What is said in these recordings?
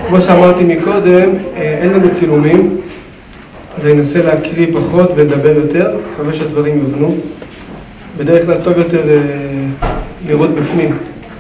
כמו שאמרתי מקודם, אין לנו צילומים, אז אני אנסה להקריא פחות ולדבר יותר, מקווה שהדברים יובנו. בדרך כלל טוב יותר לראות בפנים.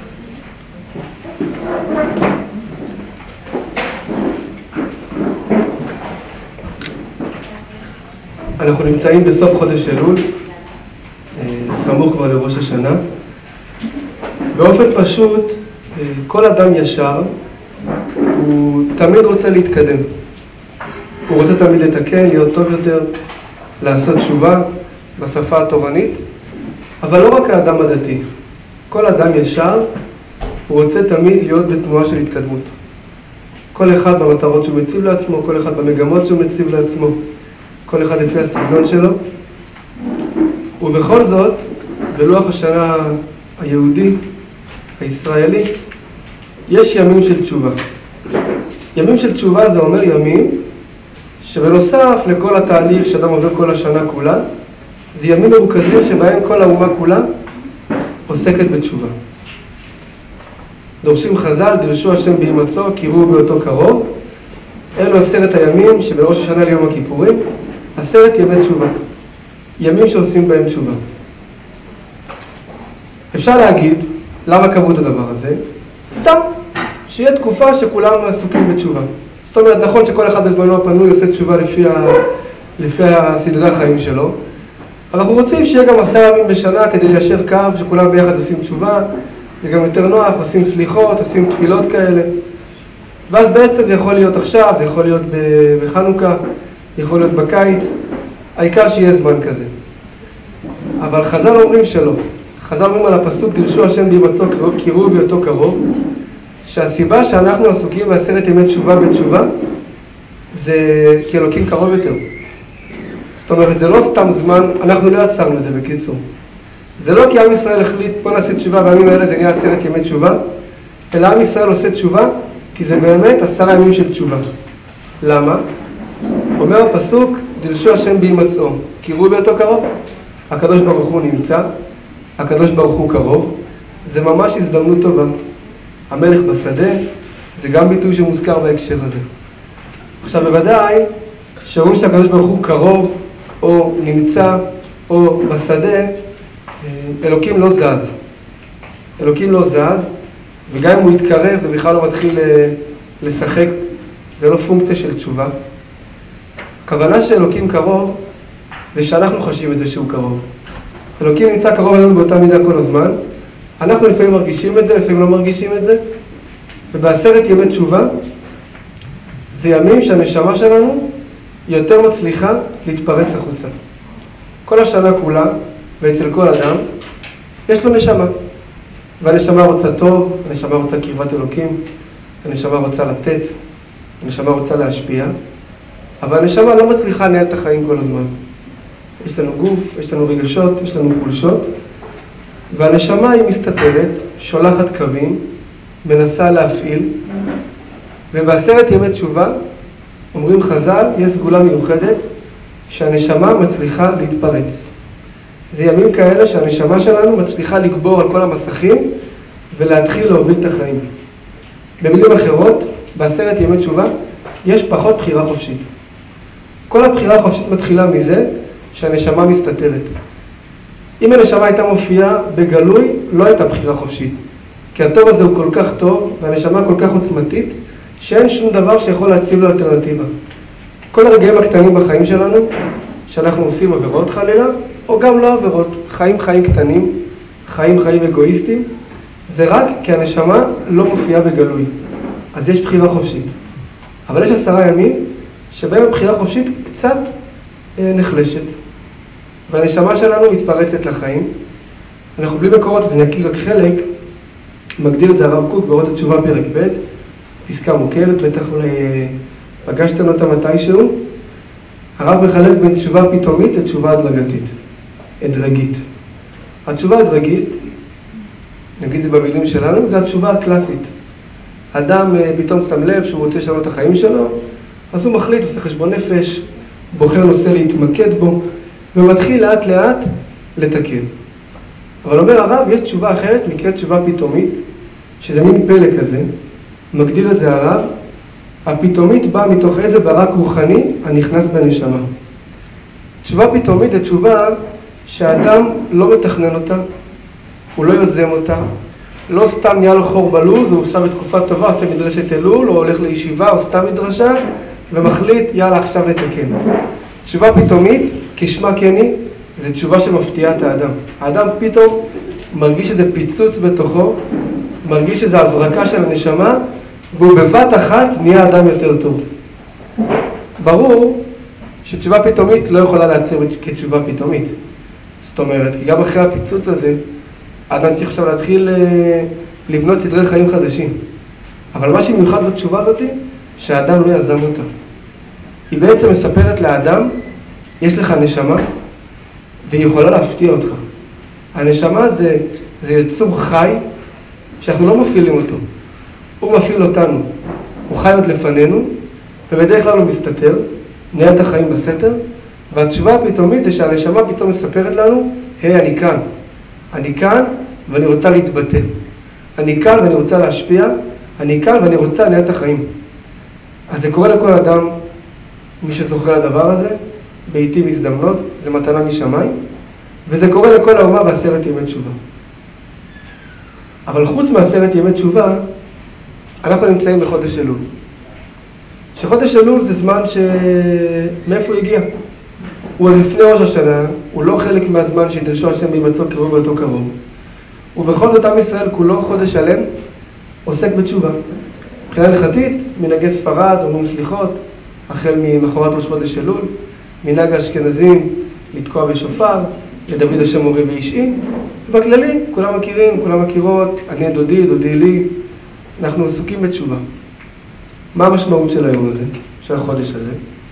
אנחנו נמצאים בסוף חודש אלול, סמוך כבר לראש השנה. באופן פשוט, כל אדם ישר, הוא תמיד רוצה להתקדם. הוא רוצה תמיד לתקן, להיות טוב יותר, לעשות תשובה בשפה התורנית. אבל לא רק האדם הדתי. כל אדם ישר, הוא רוצה תמיד להיות בתנועה של התקדמות. כל אחד במטרות שהוא מציב לעצמו, כל אחד במגמות שהוא מציב לעצמו, כל אחד לפי הסגנון שלו. ובכל זאת, בלוח השנה היהודי, הישראלי, יש ימים של תשובה. ימים של תשובה זה אומר ימים שבנוסף לכל התהליך שאדם עובר כל השנה כולה, זה ימים מרוכזים שבהם כל האומה כולה עוסקת בתשובה. דורשים חז"ל, דרשו השם בהימצאו, קראו באותו קרוב. אלו 10 הימים שבראש השנה ליום הכיפורים, 10 ימי תשובה. ימים שעושים בהם תשובה. אפשר להגיד, למה קבעו את הדבר הזה? סתם, שיהיה תקופה שכולנו עסוקים בתשובה. זאת אומרת, נכון שכל אחד בזמנו הפנוי עושה תשובה לפי הסדרי החיים שלו, אבל אנחנו רוצים שיהיה גם 10 ימים בשנה כדי ליישר קו שכולם ביחד עושים תשובה. זה גם יותר נוח, עושים סליחות, עושים תפילות כאלה. ואז בעצם זה יכול להיות עכשיו, זה יכול להיות בחנוכה, יכול להיות בקיץ, העיקר שיהיה זמן כזה. אבל חז"ל אומרים שלא. חז"ל אומרים על הפסוק, דרשו השם בהימצאו, קראו באותו קרוב, שהסיבה שאנחנו עסוקים ב10 ימי תשובה בתשובה, זה כי אלוקים קרוב יותר. זאת אומרת, זה לא סתם זמן, אנחנו לא יצרנו את זה בקיצור. זה לא כי עם ישראל החליט, בוא נעשה תשובה בימים האלה, זה נהיה 10 ימי תשובה, אלא עם ישראל עושה תשובה, כי זה באמת 10 ימים של תשובה. למה? אומר הפסוק, דרשו השם בהימצאו, קראו באותו קרוב. הקדוש ברוך הוא נמצא, הקדוש ברוך הוא קרוב, זה ממש הזדמנות טובה. המלך בשדה, זה גם ביטוי שמוזכר בהקשר הזה. עכשיו בוודאי, שאומרים שהקדוש ברוך הוא קרוב, או נמצא, או בשדה, אלוקים לא זז. אלוקים לא זז, וגם אם הוא יתקרב, זה בכלל לא מתחיל לשחק, זה לא פונקציה של תשובה. הכוונה שאלוקים קרוב, זה שאנחנו חשים את זה שהוא קרוב. אלוקים נמצא קרוב אלינו באותה מידה כל הזמן, אנחנו לפעמים מרגישים את זה, לפעמים לא מרגישים את זה, וב10 ימי תשובה, זה ימים שהנשמה שלנו היא יותר מצליחה להתפרץ החוצה. כל השנה כולה, ואצל כל אדם, יש לו נשמה. והנשמה רוצה טוב, הנשמה רוצה קרבת אלוקים, הנשמה רוצה לתת, הנשמה רוצה להשפיע, אבל הנשמה לא מצליחה לנהל את החיים כל הזמן. יש לנו גוף, יש לנו רגשות, יש לנו חולשות, והנשמה היא מסתתרת, שולחת קווים, מנסה להפעיל, וב10 ימי תשובה, אומרים חז"ל, יש סגולה מיוחדת, שהנשמה מצליחה להתפרץ. זה ימים כאלה שהנשמה שלנו מצליחה לגבור על כל המסכים, ולהתחיל להוביל את החיים. במילים אחרות, ב10 ימי תשובה, יש פחות בחירה חופשית. כל הבחירה החופשית מתחילה מזה, שהנשמה מסתתרת. אם הנשמה הייתה מופיעה בגלוי, לא הייתה בחירה חופשית. כי הטוב הזה הוא כל כך טוב, והנשמה כל כך עוצמתית, שאין שום דבר שיכול להציב לו אלטרנטיבה. כל הרגעים הקטנים בחיים שלנו, שאנחנו עושים עבירות חלילה, או גם לא עבירות, חיים קטנים, חיים אגואיסטיים, זה רק כי הנשמה לא מופיעה בגלוי. אז יש בחירה חופשית. אבל יש 10 ימים, שבהם הבחירה חופשית קצת נחלשת. והנשמה שלנו מתפרצת לחיים. אנחנו בלי מקורות, אז אני אקריא רק חלק. מגדיר את זה הרב קוק באורות התשובה פרק ב', פסקה מוכרת, בטח אולי פגשתם אותה מתישהו. הרב מחלק בין תשובה פתאומית לתשובה הדרגית. התשובה הדרגית, נגיד זה במילים שלנו, זה התשובה הקלאסית. אדם פתאום שם לב שהוא רוצה לשנות את החיים שלו, אז הוא מחליט, עושה חשבון נפש, בוחר נושא להתמקד בו, ומתחיל לאט לאט לתקן. אבל אומר הרב, יש תשובה אחרת, נקראת תשובה פתאומית, שזה מין פלא כזה, מגדיר את זה הרב, הפתאומית באה מתוך איזה ברק רוחני הנכנס בנשמה. תשובה פתאומית זה תשובה שהאדם לא מתכנן אותה, הוא לא יוזם אותה, לא סתם נהיה לו חור בלוז, הוא עושה בתקופה טובה, עושה מדרשת אלול, או הולך לישיבה, או סתם מדרשה, ומחליט, יאללה, עכשיו נתקן. תשובה פתאומית, כשמה כן היא, זה תשובה שמפתיעה את האדם. האדם פתאום מרגיש איזה פיצוץ בתוכו, מרגיש איזו הברקה של הנשמה, והוא בבת אחת נהיה אדם יותר טוב. ברור שתשובה פתאומית לא יכולה להציר כתשובה פתאומית. זאת אומרת, כי גם אחרי הפיצוץ הזה, האדם צריך עכשיו להתחיל לבנות סדרי חיים חדשים. אבל מה שמיוחד בתשובה הזאת, שהאדם לא יזם אותה. היא בעצם מספרת לאדם, יש לך נשמה, והיא יכולה להפתיע אותך. הנשמה זה יצור חי, שאנחנו לא מפעילים אותו. הוא מפעיל אותנו. הוא חי עוד לפנינו, ובדרך כלל הוא מסתתר, נהיה את החיים בסתר, והתשובה הפתאומית זה שהנשמה פתאום מספרת לנו, היי, אני כאן. אני כאן ואני רוצה להתבטא. אני כאן ואני רוצה להשפיע. אני כאן ואני רוצה לנהל את החיים. אז זה קורה לכל אדם, מי שזוכר הדבר הזה, בעיתים מזדמנות, זה מתנה משמיים, וזה קורה לכל האומה בעשרת ימי תשובה. אבל חוץ מעשרת ימי תשובה, אנחנו נמצאים בחודש אלול. שחודש אלול זה זמן מאיפה הוא הגיע? הוא עוד לפני ראש השנה, הוא לא חלק מהזמן שידרשו השם בהימצאו קרוב באותו קרוב. ובכל זאת עם ישראל כולו חודש שלם עוסק בתשובה. מבחינה הלכתית, מנהגי ספרד אומרים סליחות, החל ממחרת ראש חודש אלול, מנהג האשכנזים לתקוע בשופר, לדוד השם מורי ואישי. בכללי, כולם מכירים, כולם מכירות, אני דודי, דודי לי, אנחנו עסוקים בתשובה. מה המשמעות של היום הזה, של החודש הזה?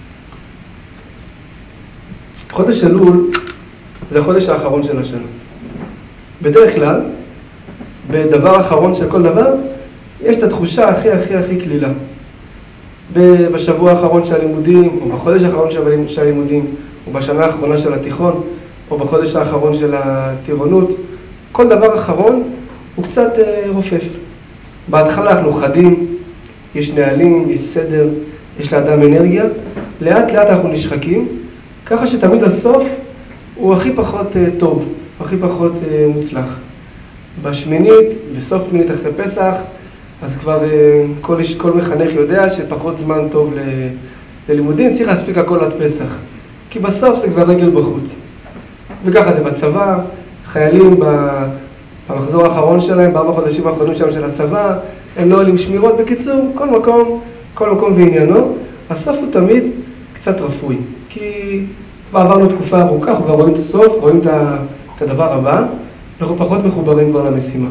חודש אלול זה החודש האחרון של השנה. בדרך כלל, בדבר האחרון של כל דבר, יש את התחושה הכי כלילה. בשבוע האחרון של הלימודים, או בחודש האחרון של הלימודים, או בשנה האחרונה של התיכון, או בחודש האחרון של הטירונות, כל דבר אחרון הוא קצת רופף. בהתחלה אנחנו חדים, יש נהלים, יש סדר, יש לאדם אנרגיה, לאט לאט אנחנו נשחקים, ככה שתמיד הסוף הוא הכי פחות טוב, הכי פחות מוצלח. בשמינית, בסוף שמינית אחרי פסח, אז כבר כל מחנך יודע שפחות זמן טוב ללימודים, צריך להספיק הכל עד פסח. כי בסוף זה כבר רגל בחוץ. וככה זה בצבא, חיילים במחזור האחרון שלהם, ב4 חודשים האחרונים שלהם של הצבא, הם לא עולים שמירות. בקיצור, כל מקום ועניינו, הסוף הוא תמיד קצת רפוי. כי כבר עברנו תקופה ארוכה, אנחנו כבר רואים את הסוף, רואים את הדבר הבא, אנחנו פחות מחוברים כבר למשימה.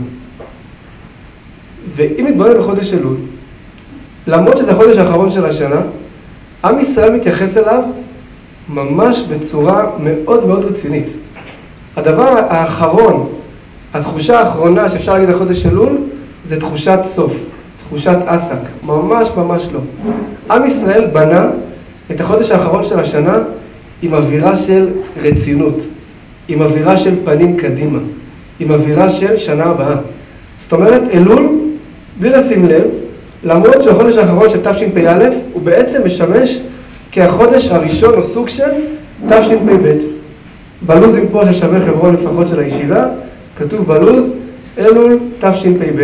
ואם מתבונן בחודש אלול, למרות שזה החודש האחרון של השנה, עם ישראל מתייחס אליו ממש בצורה מאוד מאוד רצינית. הדבר האחרון, התחושה האחרונה שאפשר להגיד לחודש אלול, זה תחושת סוף, תחושת עסק. ממש לא. עם ישראל בנה את החודש האחרון של השנה עם אווירה של רצינות, עם אווירה של פנים קדימה, עם אווירה של שנה הבאה. זאת אומרת, אלול, בלי לשים לב, למרות שהחודש האחרון של תשפ"א הוא בעצם משמש כהחודש הראשון או סוג של תשפ"ב. בלוזים פה ששווה חברון לפחות של הישיבה, כתוב בלוז אלול תשפ"ב.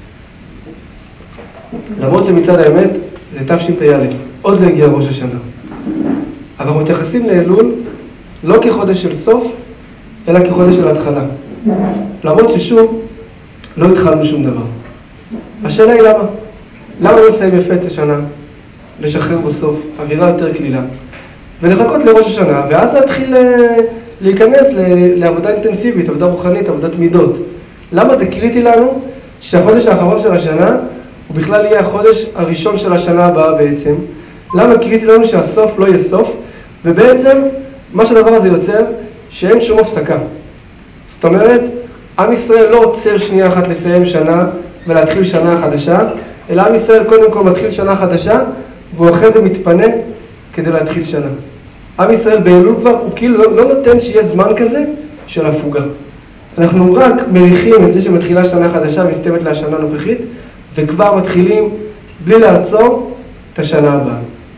למרות שמצד האמת זה תשפ"א, עוד לא הגיע ראש השנה. אבל אנחנו מתייחסים לאלול לא כחודש של סוף, אלא כחודש של התחלה. למרות ששוב, לא התחלנו שום דבר. השאלה היא למה? למה לא נסיים יפה את השנה, לשחרר בסוף, אווירה יותר כלילה, ולחכות לראש השנה, ואז להתחיל להיכנס לעבודה אינטנסיבית, עבודה רוחנית, עבודת מידות. למה זה קריטי לנו שהחודש האחרון של השנה הוא בכלל יהיה החודש הראשון של השנה הבאה בעצם? למה קריטי לנו שהסוף לא יהיה סוף? ובעצם מה שהדבר הזה יוצר, שאין שום הפסקה. זאת אומרת, עם ישראל לא עוצר שנייה אחת לסיים שנה ולהתחיל שנה חדשה, אלא עם ישראל קודם כל מתחיל שנה חדשה, והוא אחרי זה מתפנה כדי להתחיל שנה. עם ישראל באלול כבר, הוא כאילו לא נותן שיהיה זמן כזה של הפוגה. אנחנו רק מריחים את זה שמתחילה שנה חדשה ומסתיימת לה השנה הנוכחית, וכבר מתחילים בלי לעצור את השנה הבאה.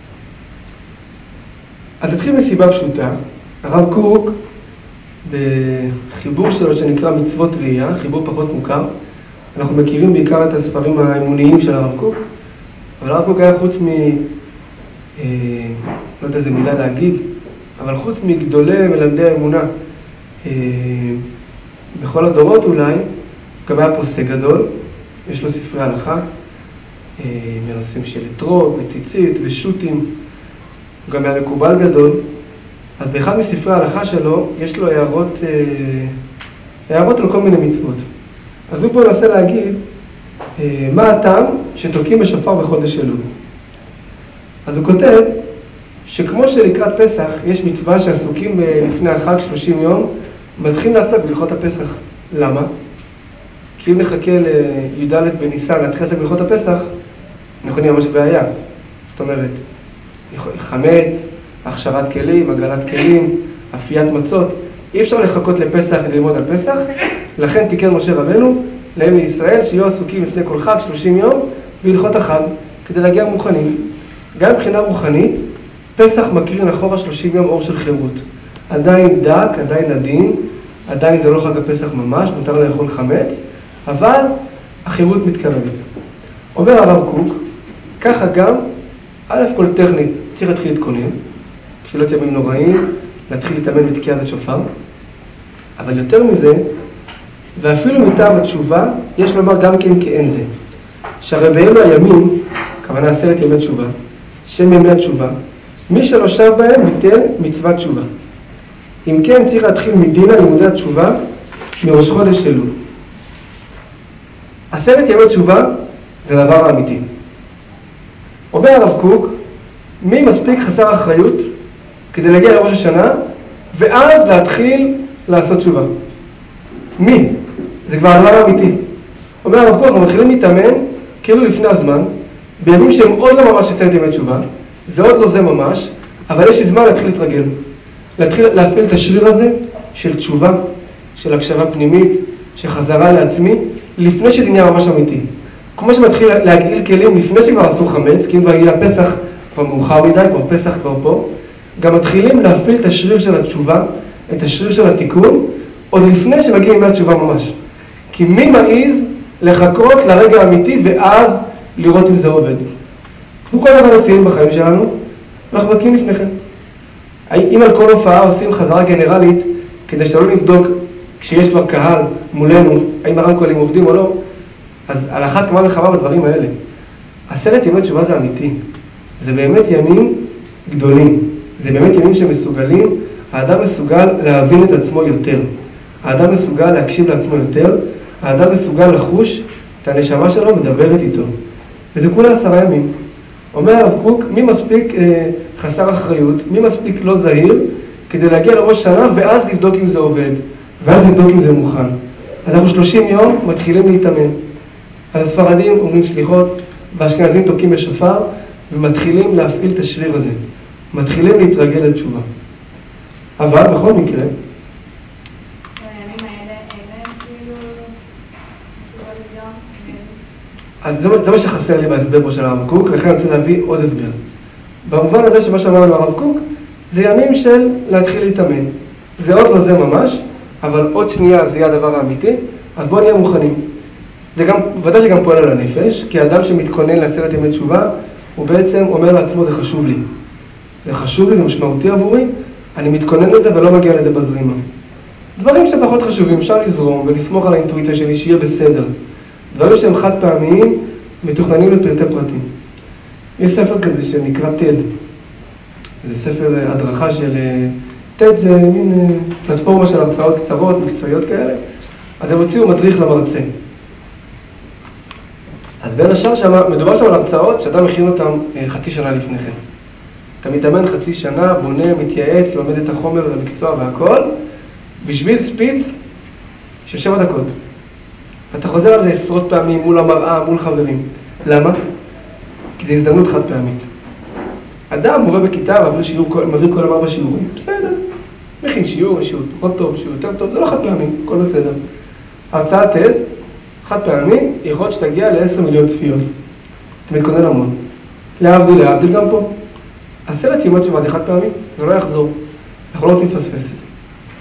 אז נתחיל מסיבה פשוטה. הרב קוק, בחיבור שלו שנקרא מצוות ראייה, חיבור פחות מוכר, אנחנו מכירים בעיקר את הספרים האמוניים של הרב קוק, אבל הרב קוק היה חוץ לא יודע איזה מילה להגיד, אבל חוץ מגדולי מלמדי האמונה, בכל הדורות אולי, גם היה פוסק גדול, יש לו ספרי הלכה, בנושאים של אתרוג וציצית ושוטים, הוא גם היה מקובל גדול. אז באחד מספרי ההלכה שלו יש לו הערות על כל מיני מצוות. אז הוא פה ננסה להגיד מה הטעם שתוקעים בשופר בחודש אלול. אז הוא כותב שכמו שלקראת פסח יש מצווה שעסוקים לפני החג 30 יום, מתחילים לעסוק בהלכות הפסח. למה? כי אם נחכה לי"ד בניסן להתחיל לעסוק בהלכות הפסח, אנחנו נהיה ממש בעיה. זאת אומרת, חמץ, הכשרת כלים, הגלת כלים, אפיית מצות. אי אפשר לחכות לפסח כדי ללמוד על פסח, לכן תיקן משה רבנו להם לישראל שיהיו עסוקים לפני כל חג 30 יום בהלכות החג, כדי להגיע מוכנים. גם מבחינה רוחנית, פסח מקרין אחורה 30 יום אור של חירות. עדיין דק, עדיין עדין, עדיין זה לא חג הפסח ממש, מותר לאכול חמץ, אבל החירות מתקרבת. אומר הרב קוק, ככה גם, א' כל טכנית, צריך להתחיל להתכונן, תפילות ימים נוראים, להתחיל להתאמן בתקיעת השופר, אבל יותר מזה, ואפילו מטעם התשובה, יש לומר גם כן כאין זה. שהרי באלו הימים, כוונה 10 ימי תשובה, שם ימי התשובה, מי שלא שב בהם ביטל מצוות תשובה. אם כן, צריך להתחיל מדינה לימודי התשובה מראש חודש אלול. 10 ימי תשובה זה דבר האמיתי. אומר הרב קוק, מי מספיק חסר אחריות כדי להגיע לראש השנה ואז להתחיל לעשות תשובה? מי? זה כבר הדבר האמיתי. אומר הרב קוק, אנחנו מתחילים להתאמן כאילו לפני הזמן, בימים שהם עוד לא ממש 10 ימי תשובה, זה עוד לא זה ממש, אבל יש לי זמן להתחיל להתרגל. להתחיל להפעיל את השריר הזה של תשובה, של הקשבה פנימית, של חזרה לעצמי, לפני שזה נהיה ממש אמיתי. כמו שמתחיל להגעיל כלים לפני שכבר עשו חמץ, כי אם כבר הגיע פסח כבר מאוחר מדי, כבר פסח כבר פה, גם מתחילים להפעיל את השריר של התשובה, את השריר של התיקון, עוד לפני שמגיעים ימי התשובה ממש. כי מי מעיז לחכות לרגע האמיתי ואז לראות אם זה עובד? כמו כל דבר רציני בחיים שלנו, אנחנו בודקים לפניכם. אם על כל הופעה עושים חזרה גנרלית, כדי שלא נבדוק כשיש כבר קהל מולנו, האם הרמקולים עובדים או לא, אז על אחת כמה וכמה בדברים האלה. 10 ימי תשובה זה אמיתי. זה באמת ימים גדולים. זה באמת ימים שמסוגלים, האדם מסוגל להבין את עצמו יותר. האדם מסוגל להקשיב לעצמו יותר. האדם מסוגל לחוש את הנשמה שלו מדברת איתו. וזה כולה 10 ימים. אומר הרב קוק, מי מספיק חסר אחריות, מי מספיק לא זהיר, כדי להגיע לראש שנה ואז לבדוק אם זה עובד. ואז לבדוק אם זה מוכן. אז אנחנו 30 יום מתחילים להתאמן. אז הספרדים אומרים סליחות, והאשכנזים תוקעים בשופר, ומתחילים להפעיל את השריר הזה. מתחילים להתרגל לתשובה. אבל בכל מקרה, אז זה מה שחסר לי בהסבר פה של הרב קוק, לכן אני רוצה להביא עוד הסבר. במובן הזה שמה שאמר לנו הרב קוק, זה ימים של להתחיל להתאמן. זה עוד לא זה ממש, אבל עוד שנייה זה יהיה הדבר האמיתי, אז בואו נהיה מוכנים. זה גם, ודאי שגם פועל על הנפש, כי האדם שמתכונן ל10 ימי תשובה, הוא בעצם אומר לעצמו, זה חשוב לי. זה חשוב לי, זה משמעותי עבורי, אני מתכונן לזה ולא מגיע לזה בזרימה. דברים שפחות חשובים, אפשר לזרום ולסמוך על האינטואיציה שלי שיהיה בסדר. דברים שהם חד פעמיים, מתוכננים לפרטי פרטים. יש ספר כזה שנקרא TED. זה ספר הדרכה של TED, זה מין פלטפורמה של הרצאות קצרות, מקצועיות כאלה. אז הם הוציאו מדריך למרצה. אז בין השאר מדובר שם על הרצאות שאתה מכין אותם חצי שנה לפני כן. אתה מתאמן חצי שנה, בונה, מתייעץ, לומד את החומר והמקצוע והכל, בשביל ספיץ של 7 דקות. אתה חוזר על זה עשרות פעמים מול המראה, מול חברים. למה? כי זו הזדמנות חד פעמית. אדם מורה בכיתה מעביר כל המר בשיעורים, בסדר. מכין שיעור, שיעור פחות טוב, שיעור יותר טוב, זה לא חד פעמי, הכל בסדר. הרצאת TED, חד פעמי, יכול להיות שתגיע ל10 מיליון צפיות. אתה מתכונן המון. להבדיל גם פה. 10 ימי תשובה זה חד פעמי, זה לא יחזור. אנחנו לא רוצים לפספס את זה.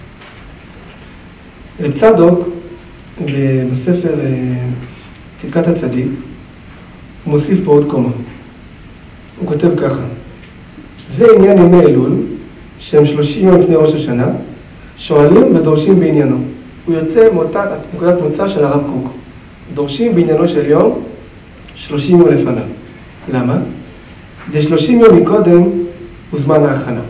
רב צדוק, בספר צדקת הצדיק, הוא מוסיף פה עוד קומה. הוא כותב ככה: זה עניין ימי אלול, שהם 30 יום לפני ראש השנה, שואלים ודורשים בעניינו. הוא יוצא מאותה נקודת מוצא של הרב קוק. דורשים בעניינו של יום 30 יום לפניו. למה? זה 30 יום מקודם הוא זמן ההכנה.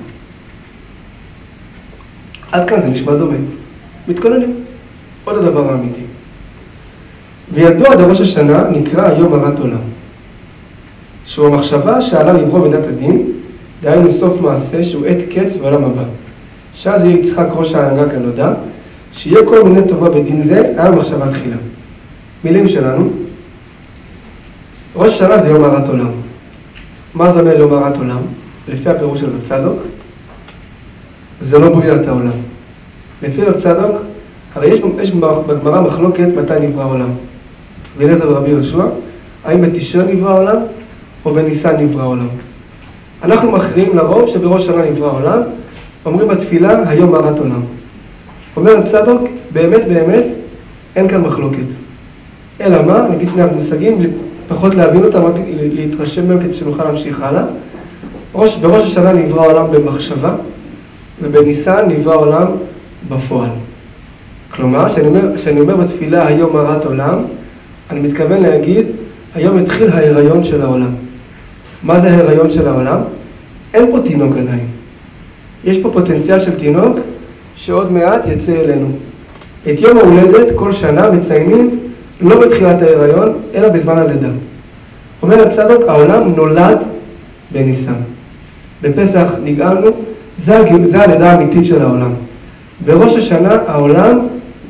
עד כאן זה נשמע דומה. מתכוננים. עוד הדבר האמיתי. וידוע בראש השנה נקרא יום הרת עולם, שהוא המחשבה שעליו יברוא מידת הדין, דהיינו סוף מעשה שהוא עת קץ בעולם הבא. שאז יהיה יצחק ראש ההנהגה כנודע, שיהיה כל מיני טובה בדין זה, היה מחשבה תחילה. מילים שלנו, ראש השנה זה יום הרת עולם. מה זה אומר יום הרת עולם? לפי הפירוש של רב צדוק, זה לא בריאת העולם. לפי רב צדוק, הרי יש בגמרא מחלוקת מתי נברא העולם. ואליעזר ורבי יהושע, האם בתשרי נברא העולם או בניסן נברא העולם. אנחנו מכריעים לרוב שבראש השנה נברא העולם, אומרים בתפילה היום הרת עולם. אומר רב צדוק, באמת אין כאן מחלוקת. אלא מה? נגיד שני המושגים, פחות להבין אותם, רק להתרשם מהם כדי שנוכל להמשיך הלאה. בראש השנה נברא העולם במחשבה, ובניסן נברא העולם בפועל. כלומר, כשאני אומר בתפילה היום הרת עולם, אני מתכוון להגיד, היום התחיל ההיריון של העולם. מה זה ההיריון של העולם? אין פה תינוק עדיין. יש פה פוטנציאל של תינוק שעוד מעט יצא אלינו. את יום ההולדת כל שנה מציינים לא בתחילת ההיריון, אלא בזמן הלידה. אומר רב צדוק, העולם נולד בניסן. בפסח נגאלנו, זה הלידה האמיתית של העולם. בראש השנה העולם,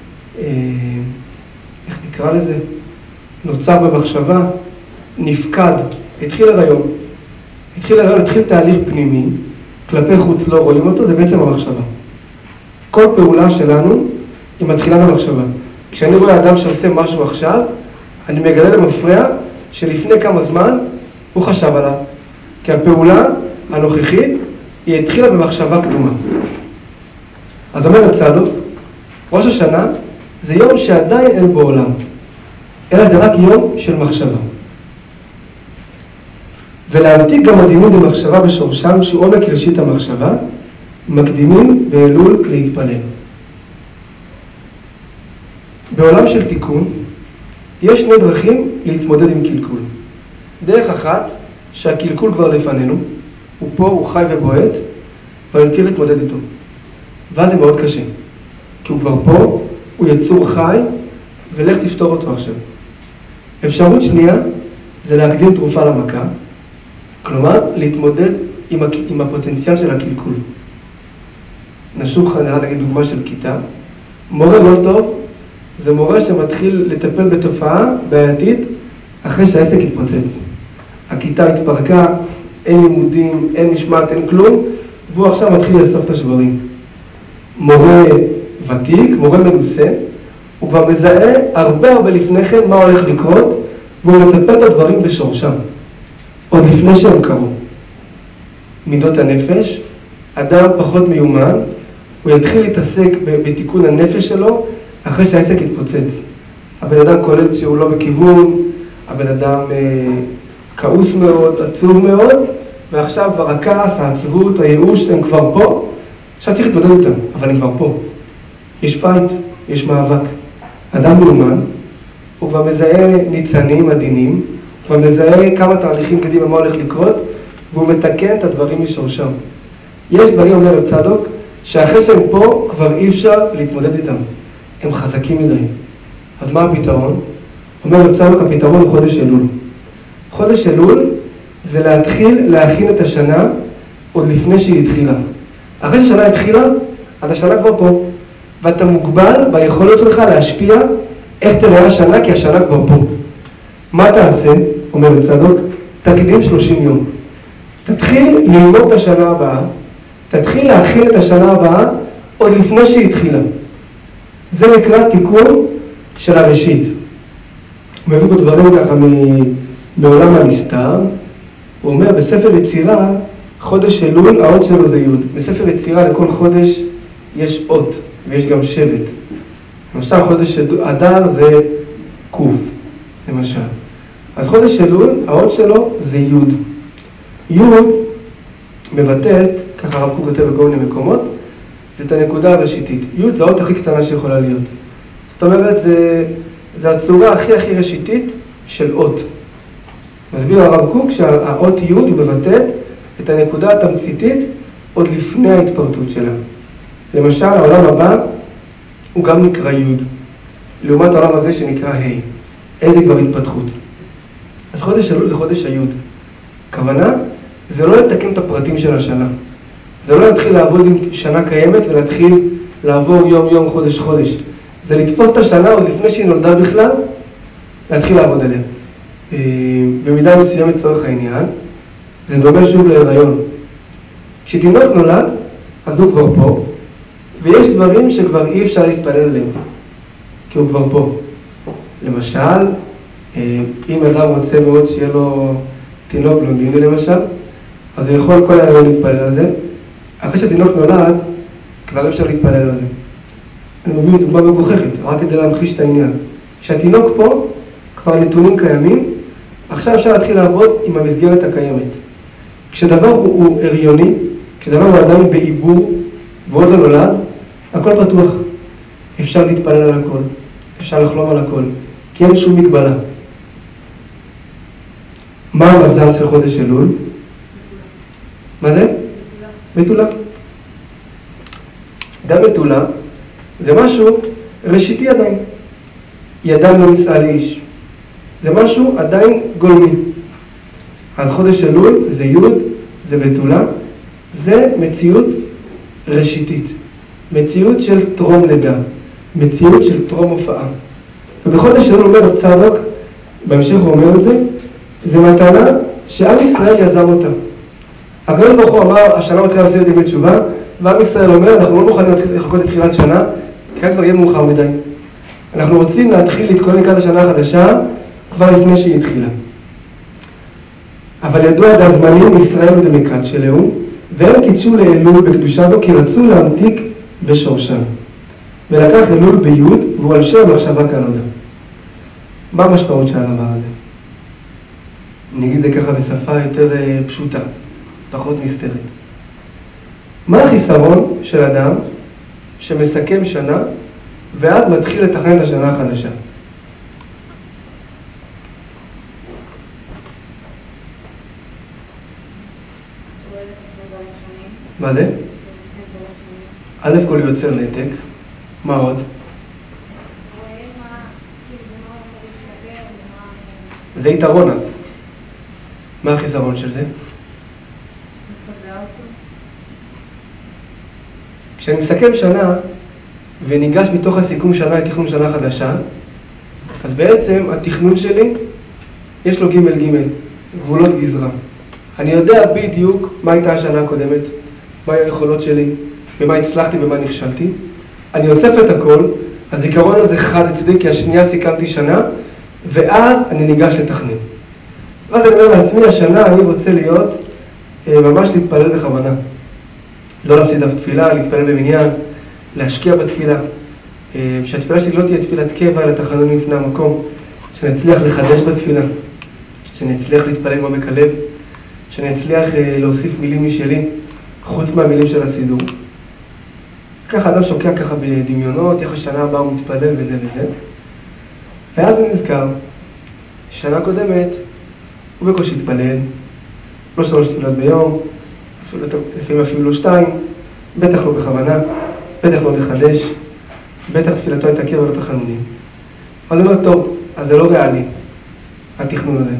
איך נקרא לזה? נוצר במחשבה, נפקד, התחיל הריון. התחיל תהליך פנימי, כלפי חוץ לא רואים אותו, זה בעצם המחשבה. כל פעולה שלנו היא מתחילה במחשבה. כשאני רואה אדם שעושה משהו עכשיו, אני מגלה למפרע שלפני כמה זמן הוא חשב עליו. כי הפעולה הנוכחית היא התחילה במחשבה קדומה. אז אומר רב צדוק, ראש השנה זה יום שעדיין אין בו עולם, אלא זה רק יום של מחשבה. ולהמתיק גם הדימוד במחשבה בשורשם, שהוא עומק ראשית המחשבה, מקדימים באלול להתפלל. בעולם של תיקון, יש שני דרכים להתמודד עם קלקול. דרך אחת, שהקלקול כבר לפנינו, הוא פה, הוא חי ובועט, ואני צריך להתמודד איתו. ואז זה מאוד קשה, כי הוא כבר פה, הוא יצור חי, ולך תפתור אותו עכשיו. אפשרות שנייה, זה להקדים תרופה למכה, כלומר, להתמודד עם הפוטנציאל של הקלקול. נשוך נגיד דוגמה של כיתה. מורה לא טוב, זה מורה שמתחיל לטפל בתופעה בעייתית אחרי שהעסק התפוצץ. הכיתה התפרקה, אין לימודים, אין משמעת, אין כלום, והוא עכשיו מתחיל לאסוף את השברים. מורה ותיק, מורה מנוסה, הוא כבר מזהה הרבה לפני כן מה הולך לקרות, והוא מטפל בדברים בשורשם. עוד לפני שהם קרו. מידות הנפש, אדם פחות מיומן, הוא יתחיל להתעסק בתיקון הנפש שלו אחרי שהעסק יתפוצץ. הבן אדם קולט שהוא לא בכיוון, הבן אדם כעוס מאוד, עצוב מאוד, ועכשיו כבר הכעס, העצבות, הייאוש, הם כבר פה. עכשיו צריך להתמודד איתם, אבל הם כבר פה. יש פייט, יש מאבק. אדם מיומן, הוא כבר מזהה ניצנים עדינים, הוא כבר מזהה כמה תהליכים קדימה מה הולך לקרות, והוא מתקן את הדברים משורשם. יש דברים, אומר רב צדוק, שאחרי שהם פה כבר אי אפשר להתמודד איתם. הם חזקים מדי. אז מה הפתרון? אומר רב צדוק, הפתרון הוא חודש אלול. חודש אלול זה להתחיל להכין את השנה עוד לפני שהיא התחילה. אחרי שהשנה התחילה, אז השנה כבר פה. ואתה מוגבל ביכולת שלך להשפיע איך תראה השנה, כי השנה כבר פה. מה תעשה? אומר רב צדוק, תקדים 30 יום. תתחיל ללמוד את השנה הבאה, תתחיל להכין את השנה הבאה עוד לפני שהיא התחילה. זה נקרא תיקון של הראשית. הוא מביא פה דברים ככה מעולם הנסתר. הוא אומר בספר יצירה, חודש אלול, האות שלו זה י'. בספר יצירה לכל חודש יש אות, ויש גם שבט. למשל חודש אדר זה ק', למשל. אז חודש אלול, האות שלו זה י'. י' מבטאת, ככה הרב קוק כותב בכל מיני מקומות, זה את הנקודה הראשיתית. י' זה האות הכי קטנה שיכולה להיות. זאת אומרת, זה הצורה הכי ראשיתית של אות. מסביר הרב קוק שהאות י' מבטאת את הנקודה התמציתית עוד לפני ההתפרטות שלה. למשל, העולם הבא הוא גם נקרא י', לעומת העולם הזה שנקרא ה'. איזה כבר התפתחות. אז חודש אלול זה חודש הי'. הכוונה, זה לא לתקן את הפרטים של השנה. זה לא להתחיל לעבוד עם שנה קיימת ולהתחיל לעבור יום, חודש. זה לתפוס את השנה עוד לפני שהיא נולדה בכלל, להתחיל לעבוד עליה. במידה מסוימת צורך העניין, זה דומה שוב להיריון. כשתינוק נולד, אז הוא כבר פה, ויש דברים שכבר אי אפשר להתפלל עליהם, כי הוא כבר פה. למשל, אם אדם רוצה מאוד שיהיה לו תינוק בלונדיני למשל, אז הוא יכול כל ההיריון להתפלל על זה. אחרי שהתינוק נולד, כבר אפשר להתפלל על זה. אני מביא דוגמה מגוחכת, רק כדי להמחיש את העניין. כשהתינוק פה, כבר נתונים קיימים, עכשיו אפשר להתחיל לעבוד עם המסגרת הקיימת. כשדבר הוא הריוני, כשדבר הוא עדיין בעיבור, ועוד לא נולד, הכל פתוח. אפשר להתפלל על הכל, אפשר לחלום על הכל, כי אין שום מגבלה. מה המזל של חודש אלול? מה זה? בתולה. גם בתולה זה משהו ראשיתי עדיין. ידם לא נישאה לאיש. זה משהו עדיין גולמי. אז חודש אלול זה י', זה בתולה, זה מציאות ראשיתית. מציאות של טרום לידה. מציאות של טרום הופעה. ובחודש אלול אומר רב צדוק, בהמשך הוא אומר את זה, זה מתנה שעם ישראל יזם אותה. הקדוש ברוך הוא אמר, השנה מתחילה לעשות ימי תשובה, ועם ישראל אומר, אנחנו לא מוכנים לחכות את תחילת שנה, כי כבר יהיה מאוחר מדי. אנחנו רוצים להתחיל להתכונן לקראת השנה החדשה, כבר לפני שהיא התחילה. אבל ידוע עד הזמנים, ישראל ודמקת שלהו, והם קידשו לאלול בקדושה זו, כי רצו להמתיק בשורשם. ולקח אלול ביוד, והוא על שם מחשבה כנודה. מה המשמעות של הדבר הזה? נגיד זה ככה בשפה יותר פשוטה, פחות נסתרת. מה החיסרון של אדם שמסכם שנה, ואז מתחיל לתכנן את השנה החדשה? מה זה? א' כל יוצר נתק. מה עוד? זה יתרון אז. מה החיסרון של זה? כשאני מסכם שנה וניגש מתוך הסיכום שנה לתכנון שנה חדשה, אז בעצם התכנון שלי יש לו ג' גבולות גזרה. אני יודע בדיוק מה הייתה השנה הקודמת, מה היו היכולות שלי, במה הצלחתי ובמה נכשלתי. אני אוסף את הכל, הזיכרון הזה חד אצלי, כי השנייה סיכמתי שנה, ואז אני ניגש לתכנן. ואז אני אומר לעצמי, השנה אני רוצה להיות, ממש להתפלל בכוונה. לא להפסיד אף תפילה, להתפלל במניין, להשקיע בתפילה. שהתפילה שלי לא תהיה תפילת קבע, אלא תחנונים לפני המקום. שנצליח לחדש בתפילה. שנצליח להתפלל מעומק הלב. שנצליח להוסיף מילים משלי, חוץ מהמילים של הסידור. ככה אדם שוקע ככה בדמיונות, איך השנה הבאה הוא מתפלל וזה וזה. ואז הוא נזכר, שנה קודמת הוא בקושי התפלל, לא 3 תפילות ביום, לפעמים אפילו לא 2, בטח לא בכוונה, בטח לא לחדש, בטח תפילתו הייתה קבע ולא תחנונים. אז הוא אומר, טוב, אז זה לא ריאלי, התכנון הזה.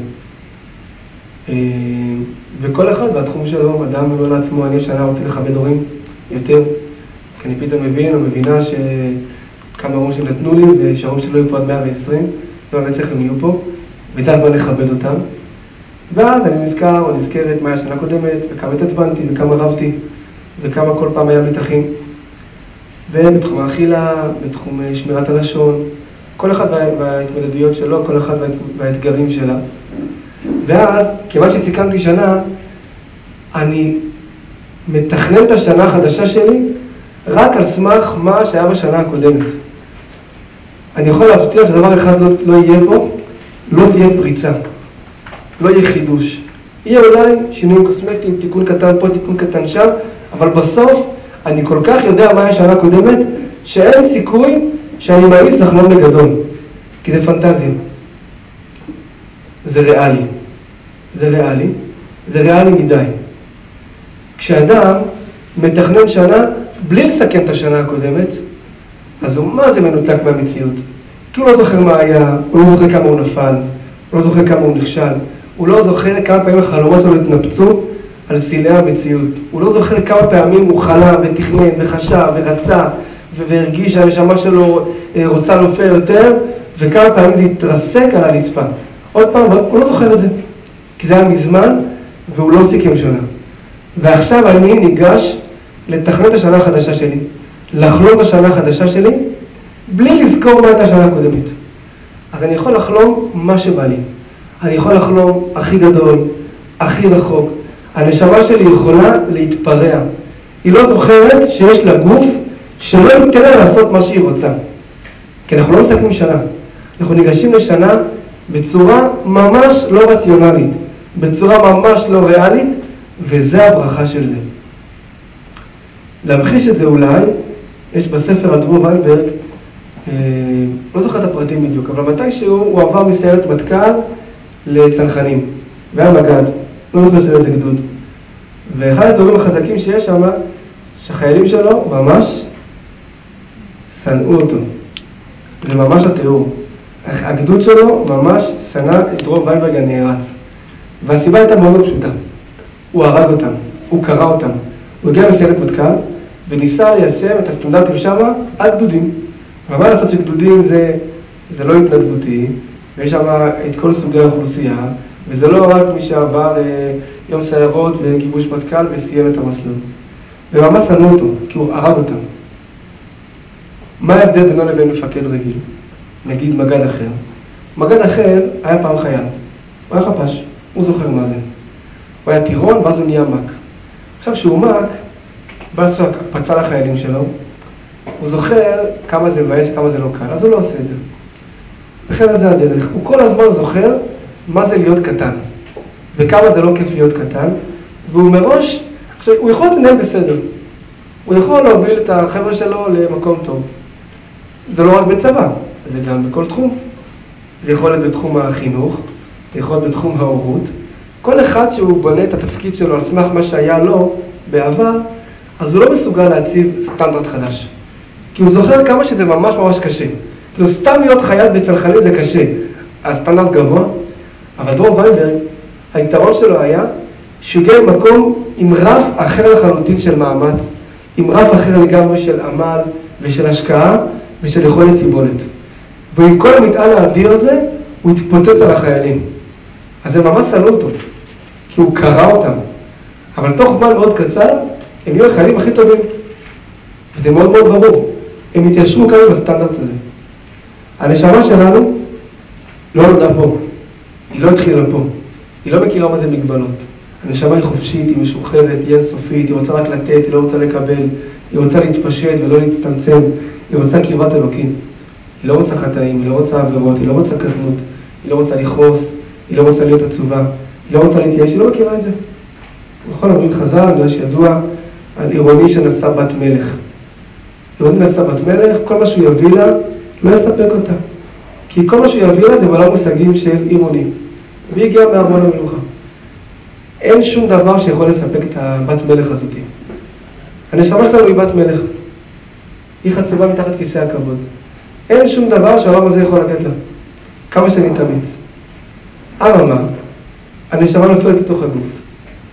וכל אחד והתחום שלו, אדם אומר לעצמו, אני השנה רוצה לכבד הורים יותר, כי אני פתאום מבין או מבינה שכמה הורים שנתנו לי, ושההורים שלו יהיו פה עד 120, לא נצטרך הם יהיו פה, ויתן מה לכבד אותם. ואז אני נזכר או נזכרת מה השנה הקודמת, וכמה התעצבנתי, וכמה רבתי, וכמה כל פעם היה מתחים. ובתחום האכילה, בתחום שמירת הלשון, כל אחד וההתמודדויות שלו, כל אחד והאתגרים שלה. ואז, כיוון שסיכמתי שנה, אני מתכנן את השנה החדשה שלי רק על סמך מה שהיה בשנה הקודמת. אני יכול להבטיח שדבר אחד לא יהיה פה, לא תהיה פריצה, לא יהיה חידוש. יהיה אולי שינויים קוסמטיים, תיקון קטן פה, תיקון קטן שם, אבל בסוף אני כל כך יודע מה היה שנה קודמת, שאין סיכוי שאני מעיז לחלום בגדול, כי זה פנטזיה. זה ריאלי. זה ריאלי מדי. כשאדם מתכנן שנה בלי לסכם את השנה הקודמת, אז הוא מה זה מנותק מהמציאות? כי הוא לא זוכר מה היה, הוא לא זוכר כמה הוא נפל, הוא לא זוכר כמה הוא נכשל, הוא לא זוכר כמה פעמים החלומות שלו התנפצו על סלעי המציאות. הוא לא זוכר כמה פעמים הוא חלם ותכנן וחשב ורצה והרגיש שהנשמה שלו רוצה להופיע יותר, וכמה פעמים זה התרסק על הרצפה. עוד פעם, הוא לא זוכר את זה, כי זה היה מזמן והוא לא סיכם שנה. ועכשיו אני ניגש לתכנן את השנה החדשה שלי, לחלום את השנה החדשה שלי, בלי לזכור מה הייתה השנה הקודמת. אז אני יכול לחלום מה שבא לי. אני יכול לחלום הכי גדול, הכי רחוק. הנשמה שלי יכולה להתפרע. היא לא זוכרת שיש לה גוף שלא ייתן לה לעשות מה שהיא רוצה. כי אנחנו לא מסכמים שנה. אנחנו ניגשים לשנה בצורה ממש לא רציונלית, בצורה ממש לא ריאלית, וזה הברכה של זה. להמחיש את זה אולי, יש בספר על דרור ויינברג, לא זוכר את הפרטים בדיוק, אבל מתישהו הוא עבר מסיירת מטכ"ל לצנחנים, והיה מג"ד, לא זוכר של איזה גדוד. ואחד הדברים החזקים שיש שם, שהחיילים שלו ממש שנאו אותו. זה ממש התיאור. הגדוד שלו ממש שנא את דרור ויינברג הנערץ. והסיבה הייתה מאוד פשוטה. הוא הרג אותם, הוא קרא אותם. הוא הגיע לסיירת מטכ"ל וניסה ליישם את הסטנדרטים שמה על גדודים. אבל מה לעשות שגדודים זה לא התנדבותי, ויש שם את כל סוגי האוכלוסייה, וזה לא רק מי שעבר יום סיירות וגיבוש מטכ"ל וסיים את המסלול. וממש שנאו אותו, כי הוא הרג אותם. מה ההבדל בינו לבין מפקד רגיל? נגיד מג"ד אחר. מג"ד אחר היה פעם חייל. הוא היה חפש, הוא זוכר מה זה. הוא היה טירון, ואז הוא נהיה מק. עכשיו שהוא מק, בא לעשות הקפצה לחיילים שלו, הוא זוכר כמה זה מבאס, כמה זה לא קל, אז הוא לא עושה את זה. לכן זה הדרך. הוא כל הזמן זוכר מה זה להיות קטן, וכמה זה לא כיף להיות קטן, והוא מראש, עכשיו, הוא יכול לנהל בסדר. הוא יכול להוביל את החבר'ה שלו למקום טוב. זה לא רק בצבא, זה גם בכל תחום. זה יכול להיות בתחום החינוך, זה יכול להיות בתחום ההורות. כל אחד שהוא בונה את התפקיד שלו על סמך מה שהיה לו בעבר, אז הוא לא מסוגל להציב סטנדרט חדש. כי הוא זוכר כמה שזה ממש ממש קשה. כאילו סתם להיות חייל בצנחנים זה קשה. הסטנדרט גבוה, אבל דרור ויינברג, היתרון שלו היה שהוא הגיע למקום עם רף אחר לחלוטין של מאמץ, עם רף אחר לגמרי של עמל ושל השקעה ושל יכולת סיבולת. ועם כל המטען האדיר הזה, הוא התפוצץ על החיילים. אז הם ממש סלו אותו, כי הוא קרא אותם. אבל תוך זמן מאוד קצר, הם יהיו החיילים הכי טובים. וזה מאוד מאוד ברור. הם התיישרו כאן עם הסטנדרט הזה. הנשמה שלנו לא נולדה פה. היא לא התחילה פה. היא לא מכירה מה זה מגבלות. הנשמה היא חופשית, היא משוחררת, היא אינסופית, היא רוצה רק לתת, היא לא רוצה לקבל, היא רוצה להתפשט ולא להצטמצם, היא רוצה קרבת אלוקים. היא לא רוצה חטאים, היא לא רוצה עבירות, היא לא רוצה קטנות, היא לא רוצה לכעוס, היא לא רוצה להיות עצובה, היא לא רוצה להתייאש, היא לא מכירה את זה. בכל אומרים חז"ל, בגלל שידוע על עירוני שנשא בת מלך. עירוני נשא בת מלך, כל מה שהוא יביא לה, לא יספק אותה. כי כל מה שהוא יביא לה זה בעולם מושגים של עירוני. והיא הגיעה מארמון המלוכה. אין שום דבר שיכול לספק את הבת מלך הזאת. הנשמה שלנו היא בת מלך. היא חצובה מתחת כיסא הכבוד. אין שום דבר שהעולם הזה יכול לתת לה. כמה שנתאמץ. אממה, הנשמה נופלת לתוך הגוף.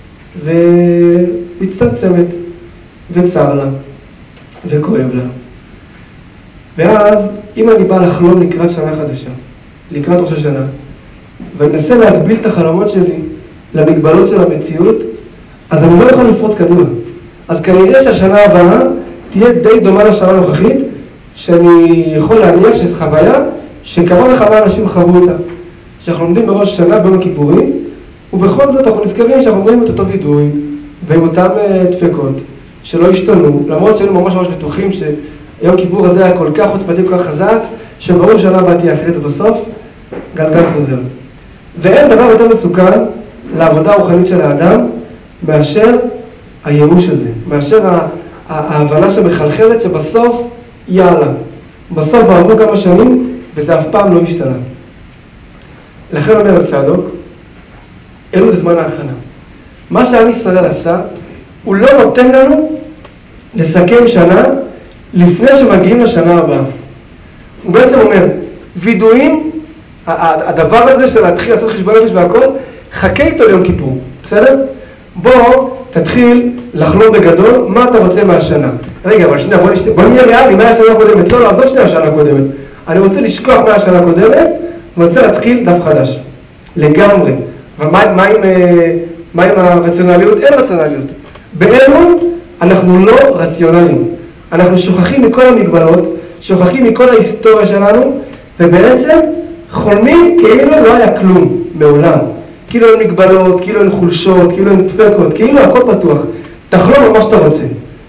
ומצטמצמת, וצר לה, וכואב לה. ואז, אם אני בא לחלום לקראת שנה חדשה, לקראת ראש השנה, ואני מנסה להגביל את החלומות שלי למגבלות של המציאות, אז אני לא יכול לפרוץ קדימה. אז כנראה שהשנה הבאה תהיה די דומה לשנה הנוכחית, שאני יכול להניח שזו חוויה שכמה וכמה אנשים חוו אותה. שאנחנו לומדים בראש השנה ביום הכיפורים, ובכל זאת אנחנו נזכרים שאנחנו אומרים את אותו וידוי, ועם אותם דפקות, שלא השתנו, למרות שהיינו ממש ממש בטוחים שיום כיפור הזה היה כל כך עוצמתי, כל כך חזק, שברור שנה הבאה תהיה אחרת ובסוף, גלגל חוזר. ואין דבר יותר מסוכן לעבודה הרוחנית של האדם, מאשר הייאוש הזה, מאשר ההבנה שמחלחלת שבסוף, יאללה, בסוף עברו כמה שנים, וזה אף פעם לא השתנה. לכן אומר רב צדוק, אלו זה זמן ההכנה. מה שעם ישראל עשה, הוא לא נותן לנו לסכם שנה לפני שמגיעים לשנה הבאה. הוא בעצם אומר, וידועים, הדבר הזה של להתחיל לעשות חשבון נפש והכל, חכה איתו ליום כיפור, בסדר? בוא תתחיל לחלום בגדול מה אתה רוצה מהשנה. רגע, אבל שנייה, בוא נהיה ריאלי, מה היה השנה הקודמת? לא, עזוב שנייה השנה הקודמת. אני רוצה לשכוח מה השנה הקודמת, ורוצה להתחיל דף חדש. לגמרי. ומה עם הרציונליות? אין רציונליות. באלו אנחנו לא רציונליים. אנחנו שוכחים מכל המגבלות, שוכחים מכל ההיסטוריה שלנו, ובעצם חולמים כאילו לא היה כלום מעולם. כאילו אין מגבלות, כאילו אין חולשות, כאילו אין דפקות, כאילו הכל פתוח. תחלום על מה שאתה רוצה.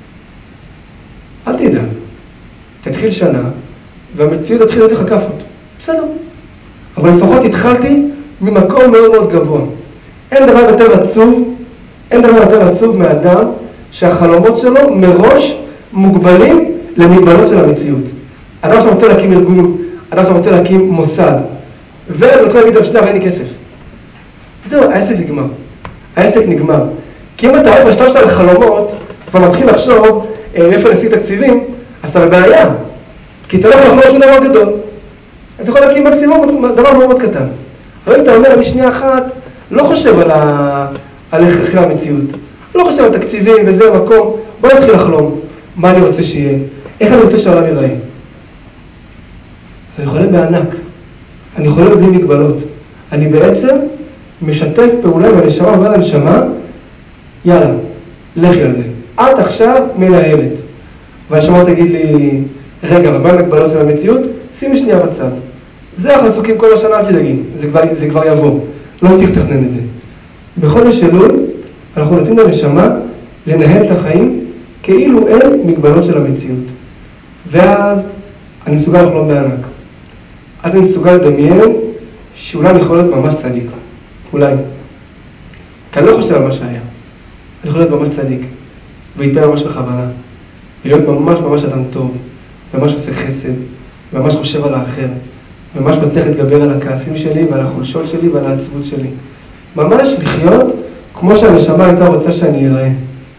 אל תדע. תתחיל שנה, והמציאות תתחיל לתת לך כאפות. בסדר. אבל לפחות התחלתי ממקום מאוד מאוד גבוה. אין דבר יותר עצוב מאדם שהחלומות שלו מראש מוגבלים למגבלות של המציאות. אדם שרוצה להקים ארגון, אדם שרוצה להקים מוסד, ואז מתחיל להגיד בשביל ואין לי כסף. זהו, העסק נגמר. כי אם אתה אוהב בשלב של החלומות, ומתחיל לחשוב איפה נשיג תקציבים, אז אתה בבעיה. כי אתה לא יכול לחלום שום דבר גדול. אתה יכול להקים מקסימום דבר מאוד קטן. אבל אם אתה אומר, אני שנייה אחת, לא חושב על איך המציאות. לא חושב על תקציבים וזה מקום. בוא נתחיל לחלום. מה אני רוצה שיהיה? איך אני רוצה שהעולם ייראה? אז אני חולם בענק. אני חולם בלי מגבלות. אני בעצם משתף פעולה עם הנשמה, אומר לנשמה, יאללה, לכי על זה. את עכשיו מנהלת. והנשמה תגיד לי, רגע, אבל מה המגבלות של המציאות? שימי שנייה בצד. זה אנחנו עסוקים כל השנה, אל תדאגי, זה כבר יבוא. לא צריך לתכנן את זה. בחודש אלול, אנחנו נותנים לנשמה לנהל את החיים כאילו אין מגבלות של המציאות. ואז אני מסוגל לחלום בענק. אז אני מסוגל לדמיין שאולי אני יכול להיות ממש צדיק. אולי. כי אני לא חושב על מה שהיה. אני יכול להיות ממש צדיק. ולהתפעל ממש בכוונה. ולהיות ממש ממש אדם טוב. ממש עושה חסד. ממש חושב על האחר. ממש מצליח להתגבר על הכעסים שלי ועל החולשות שלי ועל העצבות שלי. ממש לחיות כמו שהנשמה הייתה רוצה שאני אראה.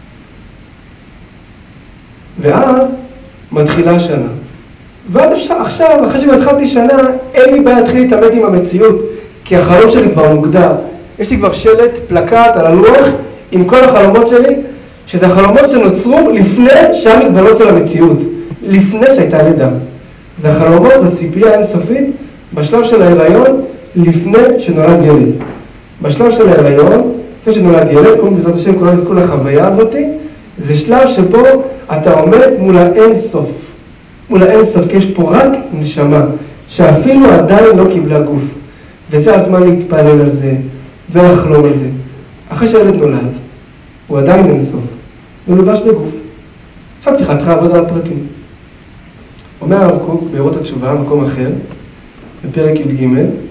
ואז מתחילה השנה. ועד עכשיו, אחרי שהתחלתי שנה, אין לי בעיה להתחיל להתאמת עם המציאות, כי החלום שלי כבר מוגדר. יש לי כבר שלט, פלקט על הלוח, עם כל החלומות שלי, שזה החלומות שנוצרו לפני שהמגבלות של המציאות, לפני שהייתה לידה. זה החלומות בציפייה אינסופית, בשלב של ההיריון, לפני שנולד ילד. בשלב של ההיריון, לפני שנולד ילד, כמו בעזרת השם כולם יזכו לחוויה הזאת, זה שלב שבו אתה עומד מול האין סוף. מול האין סוף, כי יש פה רק נשמה, שאפילו עדיין לא קיבלה גוף. וזה הזמן להתפלל על זה, ולחלום על זה. אחרי שהילד נולד, הוא עדיין אין סוף, ולובש בגוף. עכשיו צריכה לעבוד על הפרטים. אומר הרב קוק באורות התשובה, מקום אחר, בפרק י"ג,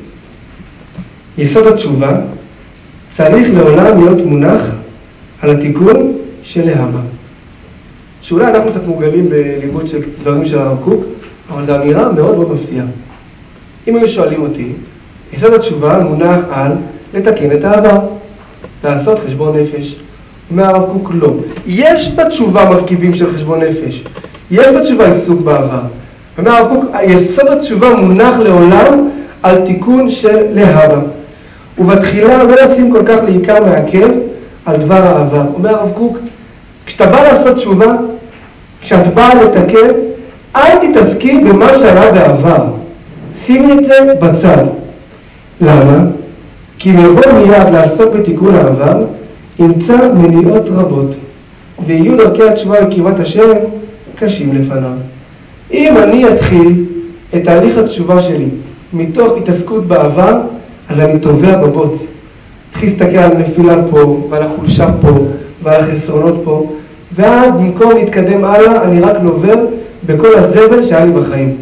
יסוד התשובה צריך לעולם להיות מונח על התיקון של להבא. שאולי אנחנו קצת מורגלים בלימוד של דברים של הרב קוק, אבל זו אמירה מאוד מאוד מפתיעה. אם היו שואלים אותי, יסוד התשובה מונח על לתקן את העבר, לעשות חשבון נפש. אומר הרב קוק לא. יש בתשובה מרכיבים של חשבון נפש. יש בתשובה עיסוק בעבר. אומר הרב קוק, יסוד התשובה מונח לעולם על תיקון של להבא. ובתחילה לא לשים כל כך לעיקר מעכב על דבר העבר. אומר הרב קוק, כשאתה בא לעשות תשובה, כשאת באה לתקן, אל תתעסקי במה שהיה בעבר. שימי את זה בצד. למה? כי מבוא מיד לעסוק בתיקון העבר, ימצא מניעות רבות, ויהיו דרכי התשובה לקרבת השם קשים לפניו. אם אני אתחיל את תהליך התשובה שלי מתוך התעסקות בעבר, אז אני טובע בבוץ. התחיל להסתכל על הנפילה פה, ועל החולשה פה, ועל החסרונות פה, ועד במקום להתקדם הלאה, אני רק נובר בכל הזבל שהיה לי בחיים.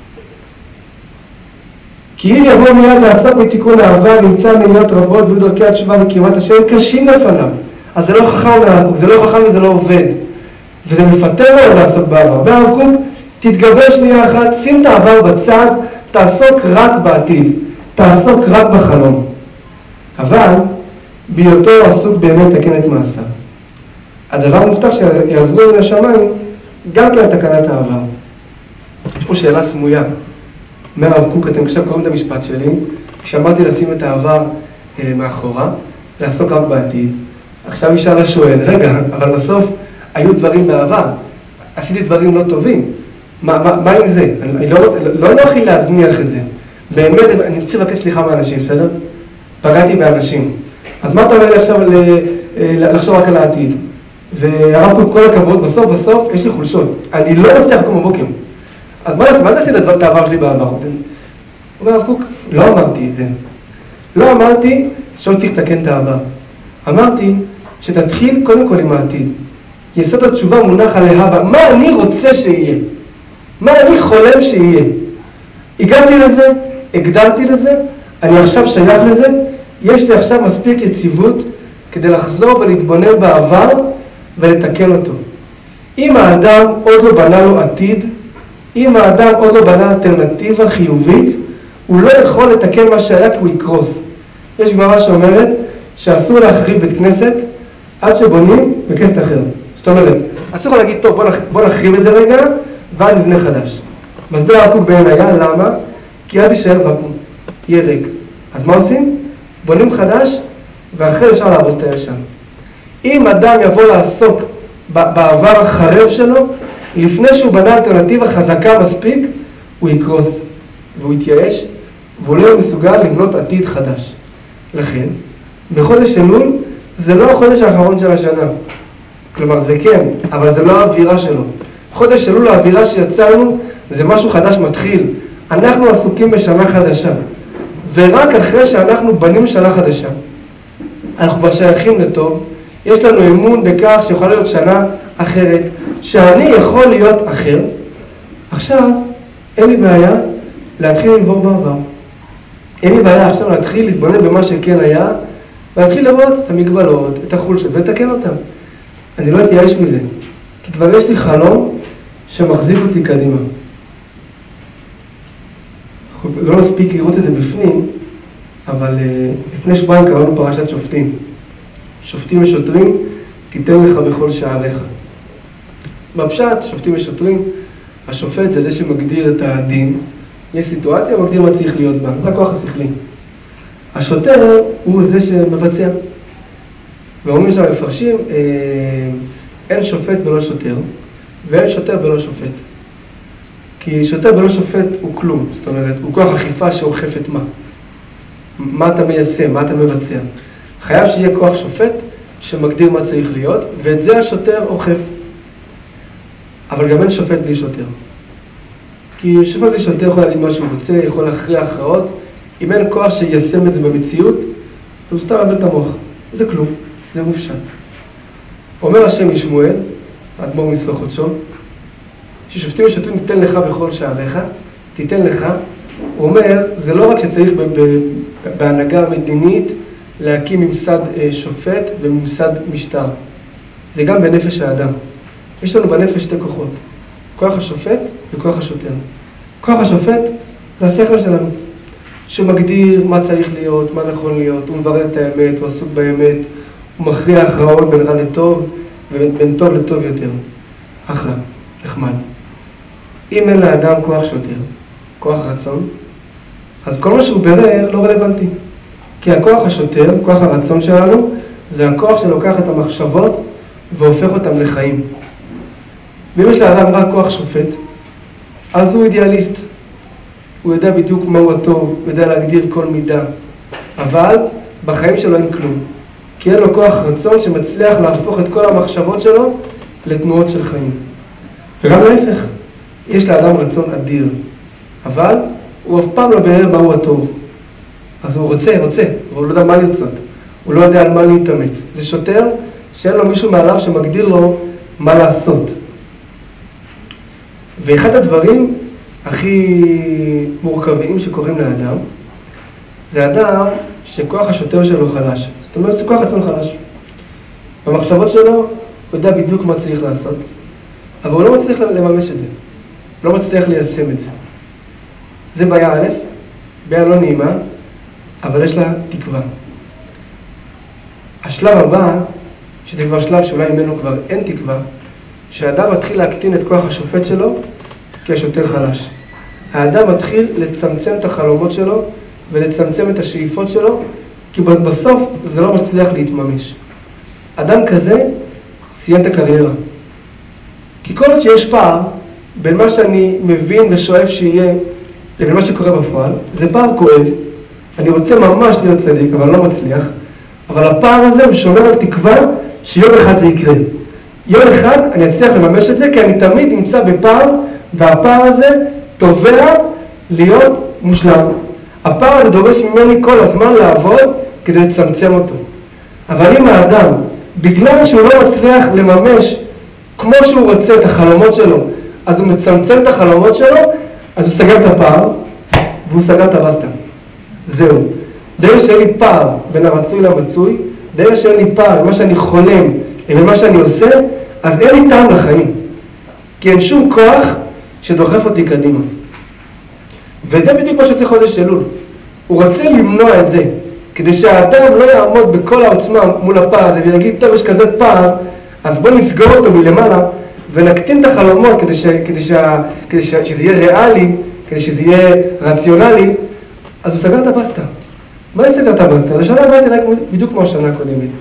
כי אם יבוא מיד לעסוק בתיקון העבר, נמצא מניעות רבות ויהיו דרכי התשובה וקרבת השם קשים לפניו. אז זה לא חכם וזה לא עובד. וזה מפתה מאוד לעסוק בעבר. והרב קוק, תתגבר שנייה אחת, שים את העבר בצד, תעסוק רק בעתיד, תעסוק רק בחלום. אבל בהיותו עסוק באמת לתקן את מעשיו. הדבר מובטח שיעזרו מן השמיים גם כן תקנת העבר. יש פה שאלה סמויה. אומר הרב קוק, אתם עכשיו קוראים את המשפט שלי, כשאמרתי לשים את העבר מאחורה, לעסוק רק בעתיד. עכשיו ישאל השואל, רגע, אבל בסוף היו דברים בעבר, עשיתי דברים לא טובים. מה עם זה? אני לא נוח לי להזניח את זה. באמת, אני רוצה לבקש סליחה מאנשים, בסדר? פגעתי באנשים. אז מה אתה אומר לי עכשיו לחשוב רק על העתיד? והרב קוק, כל הכבוד, בסוף יש לי חולשות. אני לא מצליח לקום בבוקר. אז מה זה עשית את העבר שלי בעבר? אומר הרב קוק, לא אמרתי את זה. לא אמרתי שלא צריך לתקן את העבר. אמרתי שתתחיל קודם כל עם העתיד. יסוד התשובה מונח על להבא. מה אני רוצה שיהיה? מה אני חולם שיהיה? הגעתי לזה, הגדרתי לזה, אני עכשיו שייך לזה, יש לי עכשיו מספיק יציבות כדי לחזור ולהתבונן בעבר ולתקן אותו. אם האדם עוד לא בנה לו עתיד, אם האדם עוד לא בנה אלטרנטיבה חיובית, הוא לא יכול לתקן מה שהיה כי הוא יקרוס. יש גמרא שאומרת שאסור להחריב בית כנסת עד שבונים בכנסת אחר. זאת אומרת, אסור להגיד, טוב, בוא נחריב את זה רגע, ואז נבנה חדש. מסביר הרב קוק בעין היה, למה? כי עד יישאר ואקום, תהיה ריק. אז מה עושים? בונים חדש, ואחרי אפשר להרוס את הישן. אם אדם יבוא לעסוק בעבר החרב שלו, לפני שהוא בנה אלטרנטיבה חזקה מספיק, הוא יקרוס, והוא יתייאש, והוא לא מסוגל לבנות עתיד חדש. לכן, בחודש אלול, זה לא החודש האחרון של השנה. כלומר, זה כן, אבל זה לא האווירה שלו. חודש אלול, האווירה שיצאנו, זה משהו חדש מתחיל. אנחנו עסוקים בשנה חדשה. ורק אחרי שאנחנו בנים שנה חדשה, אנחנו כבר שייכים לטוב, יש לנו אמון בכך שיכולה להיות שנה אחרת, שאני יכול להיות אחר. עכשיו, אין לי בעיה להתחיל לנבור בעבר. אין לי בעיה עכשיו להתחיל להתבונן במה שכן היה, ולהתחיל לראות את המגבלות, את החולשות, ולתקן אותם. אני לא אתייאש מזה, כי כבר יש לי חלום שמחזיק אותי קדימה. לא נספיק לראות את זה בפנים, אבל לפני שבועיים קראנו פרשת שופטים. שופטים ושוטרים, תיתן לך בכל שעריך. בפשט, שופטים ושוטרים, השופט זה שמגדיר את הדין, יש סיטואציה, הוא מגדיר מה צריך להיות בה, זה הכוח השכלי. השוטר הוא זה שמבצע. ואומרים שם מפרשים, אין שופט בלא שוטר, ואין שוטר בלא שופט. כי שוטר בלא שופט הוא כלום, זאת אומרת, הוא כוח אכיפה שאוכף את מה. מה אתה מיישם, מה אתה מבצע. חייב שיהיה כוח שופט שמגדיר מה צריך להיות, ואת זה השוטר אוכף. אבל גם אין שופט בלי שוטר. כי שופט בלי שוטר יכול להגיד מה שהוא רוצה, יכול להכריע הכרעות, אם אין כוח שיישם את זה במציאות, הוא סתם מבלבל את המוח. זה כלום, זה מופשט. אומר השם משמואל, האדמו"ר מסוך חודשו, ששופטים ושוטרים תיתן לך בכל שעריך, תיתן לך, הוא אומר, זה לא רק שצריך בהנהגה המדינית להקים ממסד שופט וממסד משטר, זה גם בנפש האדם. יש לנו בנפש שתי כוחות, כוח השופט וכוח השוטר. כוח השופט זה השכל שלנו, שמגדיר מה צריך להיות, מה נכון להיות, הוא מברר את האמת, הוא עסוק באמת, הוא מכריע הכרעות בין רע לטוב ובין טוב לטוב יותר. אחלה, נחמד. אם אין לאדם כוח שוטר, כוח רצון, אז כל מה שהוא ברר לא רלוונטי. כי הכוח השוטר, כוח הרצון שלנו, זה הכוח שלוקח את המחשבות והופך אותם לחיים. ואם יש לאדם רק כוח שופט, אז הוא אידיאליסט. הוא יודע בדיוק מהו הטוב, הוא יודע להגדיר כל מידה. אבל בחיים שלו אין כלום. כי אין לו כוח רצון שמצליח להפוך את כל המחשבות שלו לתנועות של חיים. וגם להפך, יש לאדם רצון אדיר, אבל הוא אף פעם לא ברר מהו הטוב. אז הוא רוצה, אבל הוא לא יודע מה לרצות. הוא לא יודע על מה להתאמץ. זה שוטר שאין לו מישהו מעליו שמגדיר לו מה לעשות. ואחד הדברים הכי מורכבים שקוראים לאדם, זה אדם שכוח השוטר שלו חלש. זאת אומרת, זה כוח עצמו חלש. במחשבות שלו הוא יודע בדיוק מה צריך לעשות, אבל הוא לא מצליח לממש את זה. לא מצליח ליישם את זה. זה בעיה א', בעיה לא נעימה, אבל יש לה תקווה. השלב הבא, שזה כבר שלב שאולי ממנו כבר אין תקווה, שהאדם מתחיל להקטין את כוח השופט שלו כי השוטר חלש. האדם מתחיל לצמצם את החלומות שלו ולצמצם את השאיפות שלו, כי בסוף זה לא מצליח להתממש. אדם כזה סיים את הקריירה. כי כל עוד שיש פער בין מה שאני מבין ושואף שיהיה לבין מה שקורה בפועל, זה פער כואב. אני רוצה ממש להיות צדיק, אבל לא מצליח. אבל הפער הזה הוא שומר על תקווה שיום אחד זה יקרה. יום אחד אני אצליח לממש את זה, כי אני תמיד נמצא בפער, והפער הזה תובע להיות מושלם. הפער הזה דורש ממני כל הזמן לעבוד כדי לצמצם אותו. אבל אם האדם, בגלל שהוא לא מצליח לממש כמו שהוא רוצה את החלומות שלו, אז הוא מצמצם את החלומות שלו, אז הוא סגר את הפער, והוא סגר את הבסטה. זהו. דרך שאין לי פער בין הרצוי למצוי, דרך שאין לי פער במה שאני חולם ובמה שאני עושה, אז אין לי טעם לחיים. כי אין שום כוח שדוחף אותי קדימה. וזה בדיוק מה שעושה חודש אלול. הוא רוצה למנוע את זה, כדי שהאדם לא יעמוד בכל העוצמה מול הפער הזה, ויגיד, טוב, יש כזה פער, אז בוא נסגור אותו מלמעלה, ונקטין את החלומות כדי שזה יהיה ריאלי, כדי שזה יהיה רציונלי. אז הוא סגר את הבסטה. מה היא סגר את הבסטה? השנה הבאה תראה בדיוק כמו השנה הקודמת.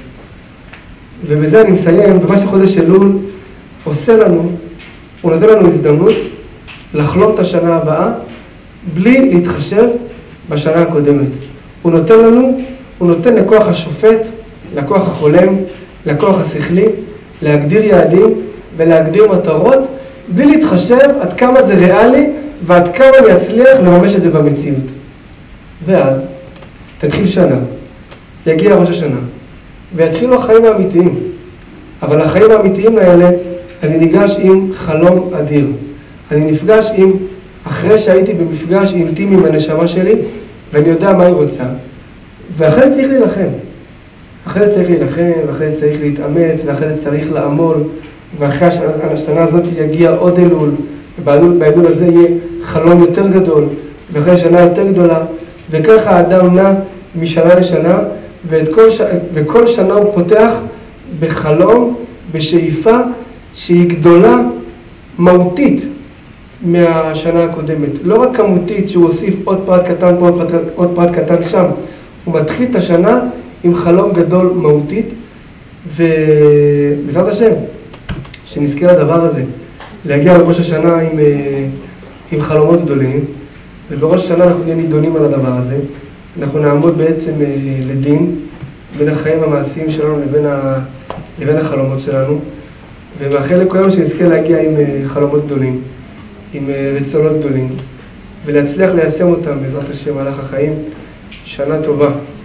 ובזה אני מסיים, ומה שחודש אלול עושה לנו, הוא נותן לנו הזדמנות לחלום את השנה הבאה, בלי להתחשב בשנה הקודמת. הוא נותן לכוח השופט, לכוח החולם, לכוח השכלי, להגדיר יעדים ולהגדיר מטרות, בלי להתחשב עד כמה זה ריאלי ועד כמה אני אצליח לממש את זה במציאות. ואז תתחיל שנה, יגיע ראש השנה, ויתחילו החיים האמיתיים. אבל החיים האמיתיים האלה, אני ניגש עם חלום אדיר. אני נפגש עם, אחרי שהייתי במפגש אינטימי עם הנשמה שלי, ואני יודע מה היא רוצה. ואחרי זה צריך להילחם. אחרי זה צריך להילחם, ואחרי זה צריך להתאמץ, ואחרי זה צריך לעמול, ואחרי השנה הזאת יגיע עוד אלול, ובאלול הזה יהיה חלום יותר גדול, ואחרי שנה יותר גדולה, וככה האדם נע משנה לשנה, וכל שנה הוא פותח בחלום, בשאיפה שהיא גדולה מהותית מהשנה הקודמת. לא רק כמותית שהוא הוסיף עוד פרט קטן פה, עוד פרט קטן שם. הוא מתחיל את השנה עם חלום גדול מהותית, ובעזרת השם, שנזכה לדבר הזה, להגיע לראש השנה עם חלומות גדולים, ובראש השנה אנחנו נהיה נידונים על הדבר הזה. אנחנו נעמוד בעצם לדין בין החיים המעשיים שלנו לבין החלומות שלנו, ומאחל לכולם שנזכה להגיע עם חלומות גדולים, עם רצונות גדולים, ולהצליח ליישם אותם בעזרת השם מהלך החיים. שנה טובה.